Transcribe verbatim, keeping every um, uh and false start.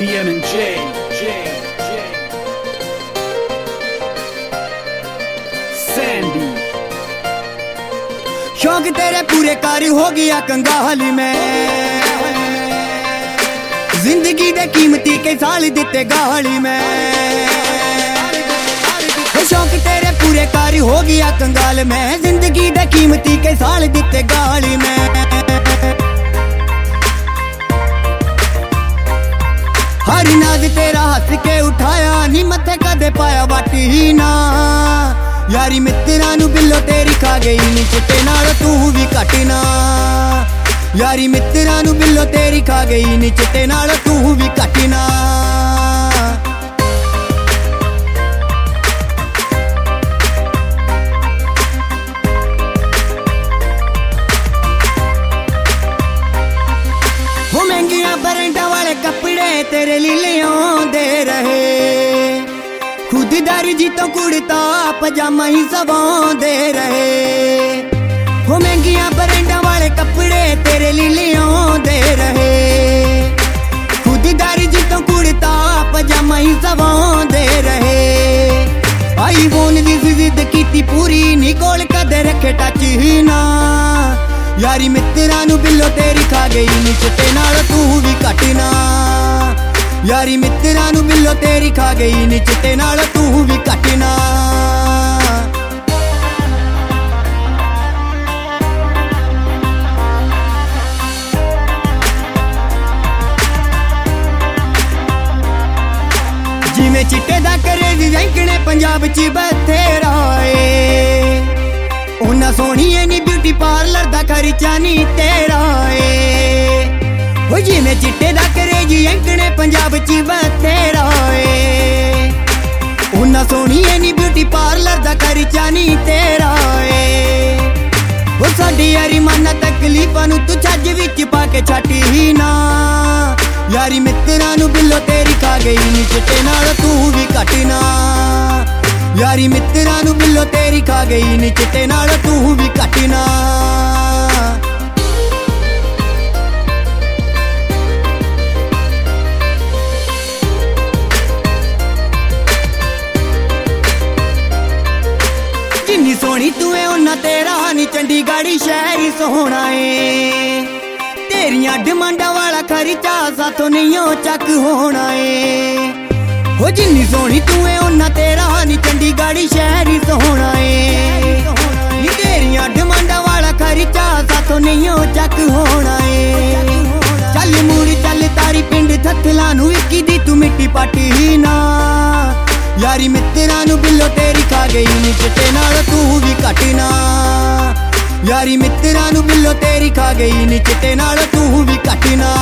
D M and J, J, J. Sandy. शौक तेरे पूरे कारी हो गया कंगाली में, जिंदगी दे कीमती के साल दिते गाली में। शौक तेरे पूरे कारी हो गया कंगाल में, जिंदगी दे कीमती के साल दिते गाली में। हर नाज तेरा हंस के उठाया नी मथे कदे पाया वाटी ही ना। यारी मित्रा नू बिल्लो तेरी खा गई नी चिट्टे नाल तू भी घट ना। यारी मित्रा नू बिल्लो तेरी खा गई नी चिट्टे नाल तू भी घट ना। वो महंगिया ब्रांडा वाले कपड़े तेरे लीले दे रहे, खुददारी जी तो कुड़ता पजामा ही सबों दे रहे। हो महंगिया ब्रांडा वाले कपड़े तेरे लीलियों दे रहे, खुददारी जी तो कुड़ता पजामा ही सबों दे रहे। आई फोन दी जिद कीती पूरी नी कोल कदे रखे टच ही ना। यारी मित्रा नू बिल्लो तेरी खा गई नी चिट्टे नाल तू भी घट ना। यारी मित्रा नू बिल्लो तेरी खा गई नी चिट्टे नाल तू भी घट ना। जिवें चिट्टे दा करेज जैंकने पंजाब च बथेरा ए, उन्ना सोहनी नी ब्यूटी पार्लर दा खर्चा नी तेरा ए। हो जिवें चिट्टे दा करेज जैंकने पंजाब च बथेरा ए, उन्ना सोहनी नी ब्यूटी पार्लर दा खर्चा नी तेरा ए। हो साडी यारी माना तकलीफां नू तू छज विच पा के छट ही ना। यारी मित्रा नू बिल्लो तेरी खा गई नी चिट्टे नाल तू भी घट ना। यारी मित्रा नू बिल्लो तेरी खा गई नी चिट्टे नाल तू भी घट ना। जिन्नी सोहनी तू है उन्ना तेरा नी चंडीगढ़ शहर ही सोहना है। तेरिया डिमांडा वाला खर्चा साथों नहीं चक होना है। हो जिन्नी सोहनी तू है उन्ना तेरा नी चंडीगढ़ शहर ही सोहना है। नी तेरिया डिमांडा वाला खर्चा साथों नहीं चक होना है। चल मुड़ चल तारी पिंड थथला नू इक्की दी तू मिट्टी पाटी ही ना। यारी मित्रा नू बिल्लो तेरी खा गई नी चिट्टे नाल तू भी घट ना। यारी मित्रा नू बिल्लो तेरी खा गई नी चिट्टे नाल तू भी घट ना।